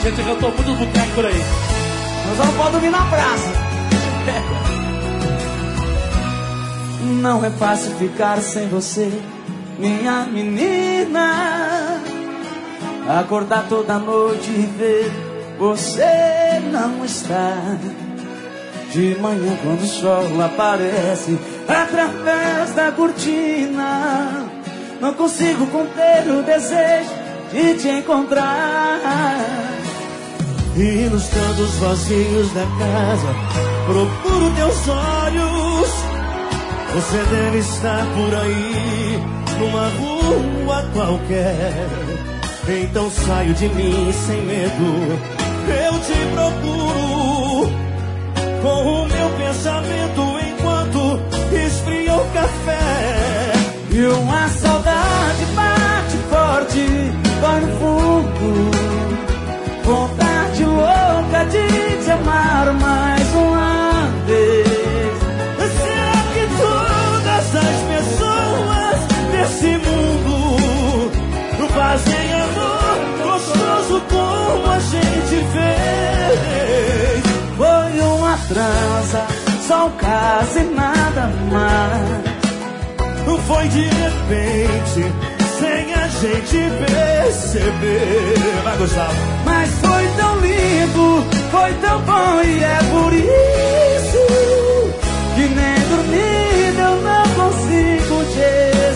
gente cantou muito boteco por aí. Nós não podemos dormir na praça. Não é fácil ficar sem você, minha menina. Acordar toda noite e ver você não está. De manhã quando o sol aparece através da cortina, não consigo conter o desejo de te encontrar. E nos cantos vazios da casa procuro teus olhos. Você deve estar por aí, numa rua qualquer. Então saio de mim sem medo, eu te procuro, com o meu pensamento enquanto esfria o café. E uma saudade bate forte, dói no fundo. Vontade louca de te amar mais uma vez. Será que todas as pessoas desse mundo fazem amor gostoso como a gente fez? Foi uma trança, só um caso e nada mais. Não foi de repente, sem a gente perceber. Vai, Gustavo. Mas foi tão lindo, foi tão bom, e é por isso que nem dormindo eu não consigo te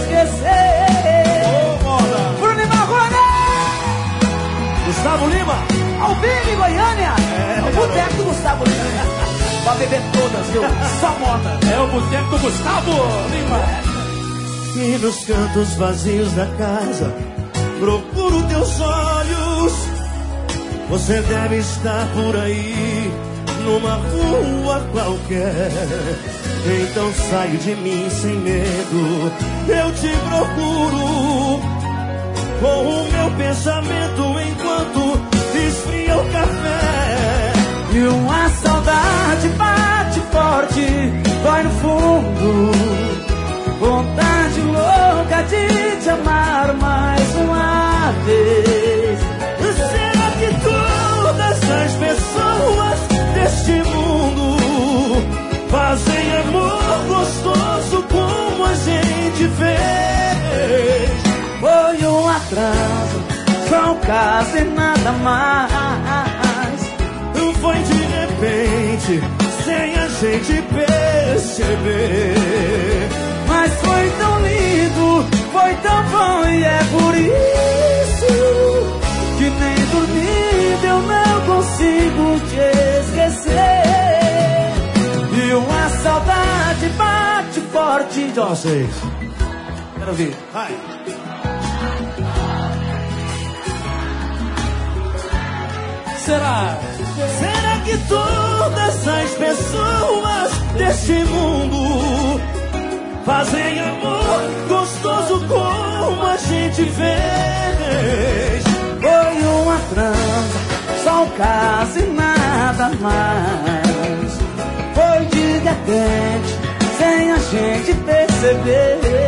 esquecer. Bruno Marrone! Gustavo Lima, ao vivo em Goiânia! É o boteco do Gustavo Lima. Pra beber todas, viu? Só moda. É o boteco do Gustavo Lima. E nos cantos vazios da casa procuro teus olhos. Você deve estar por aí, numa rua qualquer. Então saio de mim sem medo, eu te procuro, com o meu pensamento enquanto esfria o café. E uma saudade bate forte, dói no fundo. Vontade louca de te amar mais uma vez. Será que todas as pessoas deste mundo fazem amor gostoso como a gente fez? Foi um atraso, só um caso e nada mais. Não foi de repente, sem a gente perceber. Mas foi tão lindo, foi tão bom, e é por isso que nem dormindo eu não consigo te esquecer. E uma saudade bate forte de vocês. Quero ouvir. Vai. Será? Será que todas as pessoas deste mundo fazem amor gostoso como a gente fez? Foi uma trança, só um caso e nada mais. Foi de repente, sem a gente perceber.